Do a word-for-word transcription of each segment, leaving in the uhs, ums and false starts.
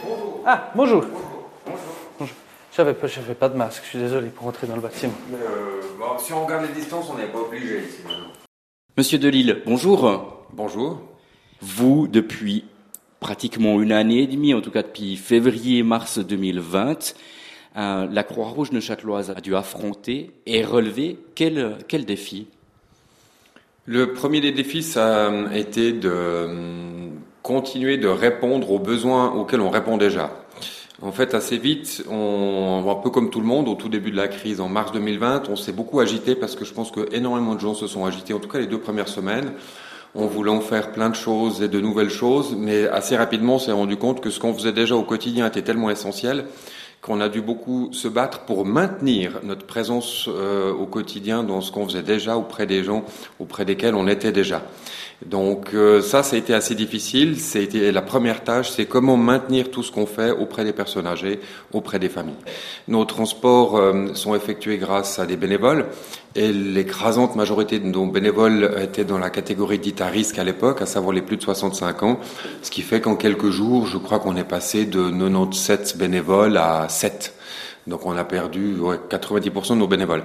Bonjour. Ah, bonjour. Bonjour. Bonjour. Bonjour. J'avais pas, j'avais pas de masque, je suis désolé pour rentrer dans le bâtiment. Mais euh, bon, si on regarde les distances, on n'est pas obligé ici maintenant. Monsieur Delille, bonjour. Bonjour. Vous, depuis pratiquement une année et demie, en tout cas depuis février-mars deux mille vingt, euh, la Croix-Rouge neuchâteloise a dû affronter et relever quel, quel défi? Le premier des défis, ça a été de euh, continuer de répondre aux besoins auxquels on répond déjà. En fait, assez vite, on, un peu comme tout le monde, au tout début de la crise, en mars deux mille vingt, on s'est beaucoup agité parce que je pense que énormément de gens se sont agités, en tout cas les deux premières semaines. On voulait faire plein de choses et de nouvelles choses, mais assez rapidement, on s'est rendu compte que ce qu'on faisait déjà au quotidien était tellement essentiel qu'on a dû beaucoup se battre pour maintenir notre présence euh, au quotidien dans ce qu'on faisait déjà auprès des gens auprès desquels on était déjà. Donc euh, ça, ça a été assez difficile. C'était la première tâche, c'est comment maintenir tout ce qu'on fait auprès des personnes âgées, auprès des familles. Nos transports euh, sont effectués grâce à des bénévoles et l'écrasante majorité de nos bénévoles étaient dans la catégorie dite à risque à l'époque, à savoir les plus de soixante-cinq ans, ce qui fait qu'en quelques jours, je crois qu'on est passé de quatre-vingt-dix-sept bénévoles à sept. Donc on a perdu ouais, quatre-vingt-dix pour cent de nos bénévoles.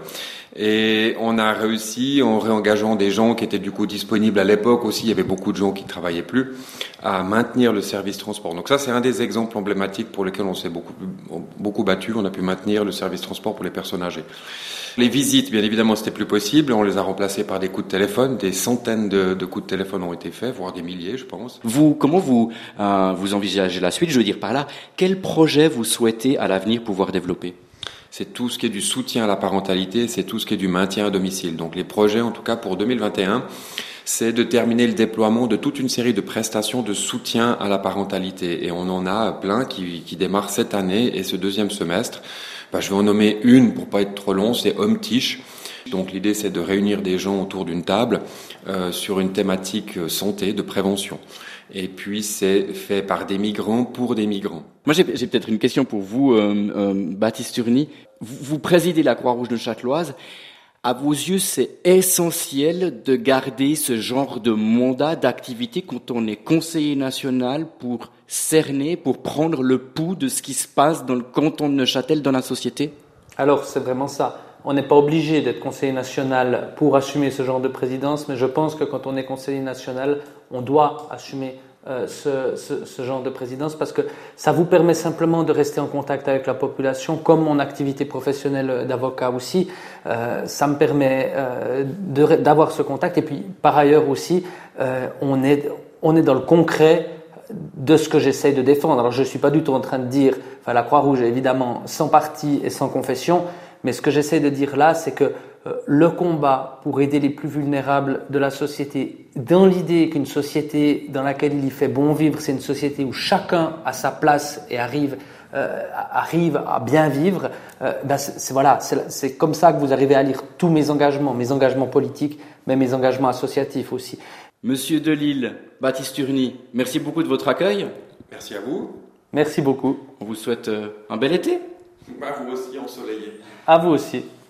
Et on a réussi, en réengageant des gens qui étaient du coup disponibles à l'époque aussi, il y avait beaucoup de gens qui ne travaillaient plus, à maintenir le service transport. Donc ça, c'est un des exemples emblématiques pour lesquels on s'est beaucoup, beaucoup battu. On a pu maintenir le service transport pour les personnes âgées. Les visites, bien évidemment, c'était plus possible. On les a remplacées par des coups de téléphone. Des centaines de, de coups de téléphone ont été faits, voire des milliers, je pense. Vous, comment vous, euh, vous envisagez la suite? Je veux dire par là, quel projet vous souhaitez à l'avenir pouvoir développer? C'est tout ce qui est du soutien à la parentalité, c'est tout ce qui est du maintien à domicile. Donc les projets, en tout cas pour deux mille vingt et un, c'est de terminer le déploiement de toute une série de prestations de soutien à la parentalité. Et on en a plein qui, qui démarrent cette année et ce deuxième semestre. Ben, je vais en nommer une pour pas être trop long, c'est Home Tiche. Donc l'idée, c'est de réunir des gens autour d'une table euh, sur une thématique santé, de prévention. Et puis c'est fait par des migrants pour des migrants. Moi, j'ai, j'ai peut-être une question pour vous, euh, euh, Baptiste Turny. Vous, vous présidez la Croix-Rouge neuchâteloise. À vos yeux, c'est essentiel de garder ce genre de mandat, d'activité quand on est conseiller national pour cerner, pour prendre le pouls de ce qui se passe dans le canton de Neuchâtel, dans la société? Alors, c'est vraiment ça. On n'est pas obligé d'être conseiller national pour assumer ce genre de présidence, mais je pense que quand on est conseiller national, on doit assumer euh, ce, ce, ce genre de présidence parce que ça vous permet simplement de rester en contact avec la population, comme mon activité professionnelle d'avocat aussi. Euh, ça me permet euh, de, d'avoir ce contact et puis par ailleurs aussi, euh, on est, on est dans le concret de ce que j'essaye de défendre. Alors je ne suis pas du tout en train de dire, enfin la Croix-Rouge est évidemment sans parti et sans confession, mais ce que j'essaie de dire là, c'est que euh, le combat pour aider les plus vulnérables de la société, dans l'idée qu'une société dans laquelle il y fait bon vivre, c'est une société où chacun a sa place et arrive, euh, arrive à bien vivre, euh, ben c'est, c'est, voilà, c'est, c'est comme ça que vous arrivez à lire tous mes engagements, mes engagements politiques, mais mes engagements associatifs aussi. Monsieur Delille, Baptiste Turny, merci beaucoup de votre accueil. Merci à vous. Merci beaucoup. On vous souhaite un bel été. Bah, vous aussi ensoleillé. À vous aussi.